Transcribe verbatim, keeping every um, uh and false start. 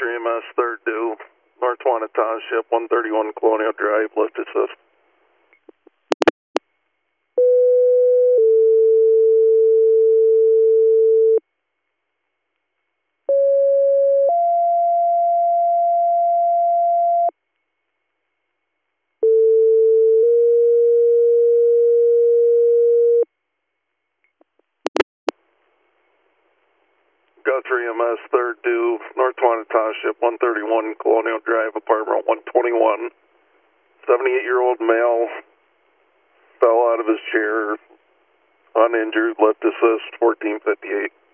Guthrie E M S, third due, North Wanna Township, one thirty-one Colonial Drive, lift assist. Guthrie E M S, third due, North Wanna Township, one thirty-one Colonial Drive, apartment one twenty-one. seventy-eight-year-old male fell out of his chair, uninjured, left assist, fourteen fifty-eight.